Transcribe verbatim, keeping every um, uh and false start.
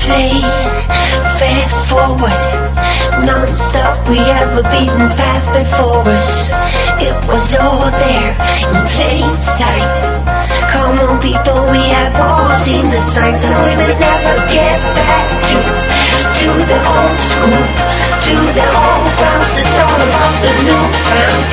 play fast forward, non-stop. We have a beaten path before us. It was all there in plain sight. Come on people, we have all seen the signs, and we will never get back to To the old school, to the old grounds. It's all about the new found